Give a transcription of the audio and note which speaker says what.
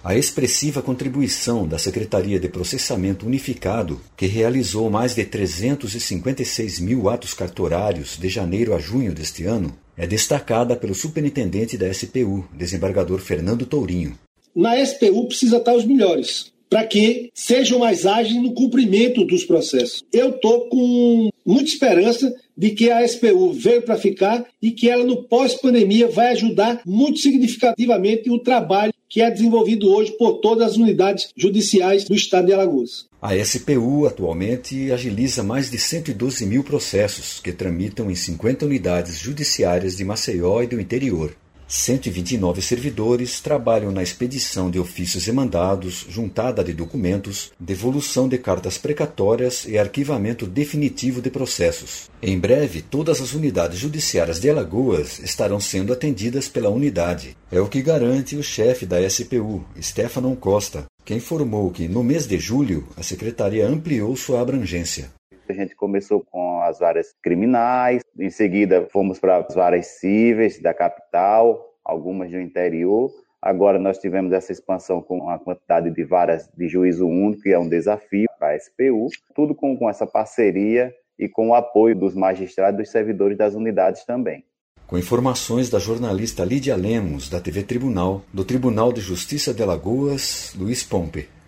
Speaker 1: A expressiva contribuição da Secretaria de Processamento Unificado, que realizou mais de 356 mil atos cartorários de janeiro a junho deste ano, é destacada pelo superintendente da SPU, desembargador Fernando Tourinho.
Speaker 2: Na SPU precisa estar os melhores, para que sejam mais ágeis no cumprimento dos processos. Eu estou com muita esperança de que a SPU veio para ficar e que ela, no pós-pandemia, vai ajudar muito significativamente o trabalho que é desenvolvido hoje por todas as unidades judiciais do estado de Alagoas.
Speaker 1: A SPU atualmente agiliza mais de 112 mil processos que tramitam em 50 unidades judiciárias de Maceió e do interior. 129 servidores trabalham na expedição de ofícios e mandados, juntada de documentos, devolução de cartas precatórias e arquivamento definitivo de processos. Em breve, todas as unidades judiciárias de Alagoas estarão sendo atendidas pela unidade. É o que garante o chefe da SPU, Stefano Costa, que informou que, no mês de julho, a secretaria ampliou sua abrangência.
Speaker 3: A gente começou com as varas criminais, em seguida fomos para as varas cíveis da capital, algumas do interior. Agora nós tivemos essa expansão com a quantidade de varas de juízo único, que é um desafio para a SPU, tudo com essa parceria e com o apoio dos magistrados e dos servidores das unidades também.
Speaker 1: Com informações da jornalista Lídia Lemos, da TV Tribunal, do Tribunal de Justiça de Alagoas, Luiz Pompe.